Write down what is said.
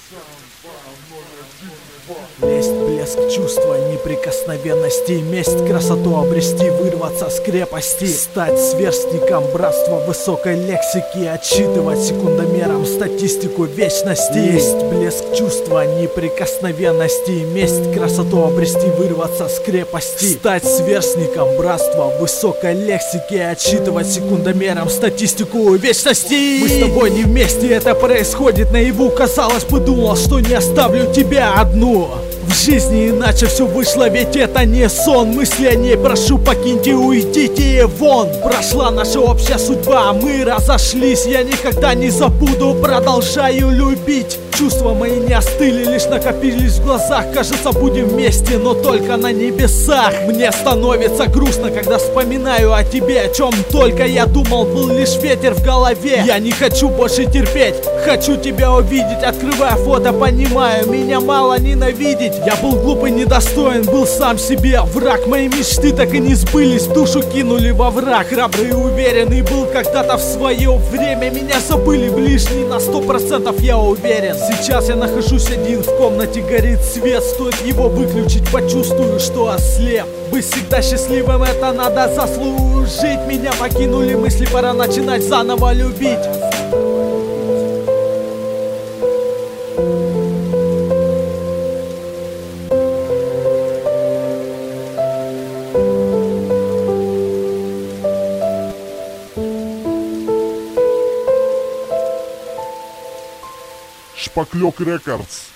Лесть, блеск, чувства, неприкосновенности, месть, красоту обрести, вырваться с крепости, стать сверстником братства высокой лексики, отсчитывать секундомером статистику вечности. Лесть, блеск, чувства, неприкосновенности, месть, красоту обрести, вырваться с крепости, стать сверстником братства высокой лексики, отсчитывать секундомером статистику вечности. Мы с тобой не вместе, это происходит наяву. Казалось бы, думал, что не оставлю тебя одну в жизни, иначе все вышло, ведь это не сон. Мысли о ней прошу, покиньте, уйдите вон. Прошла наша общая судьба, мы разошлись. Я никогда не забуду, продолжаю любить. Чувства мои не остыли, лишь накопились в глазах. Кажется, будем вместе, но только на небесах. Мне становится грустно, когда вспоминаю о тебе. О чем только я думал, был лишь ветер в голове. Я не хочу больше терпеть, хочу тебя увидеть. Открывая фото, понимаю, меня мало ненавидеть. Я был глупый, недостоин, был сам себе враг. Мои мечты так и не сбылись, душу кинули во враг. Храбрый и уверенный был когда-то в свое время. Меня забыли ближние на 100%, я уверен. Сейчас я нахожусь один, в комнате горит свет. Стоит его выключить, почувствую, что ослеп. Быть всегда счастливым, это надо заслужить. Меня покинули мысли, пора начинать заново любить. Шпаклёк Рекордс.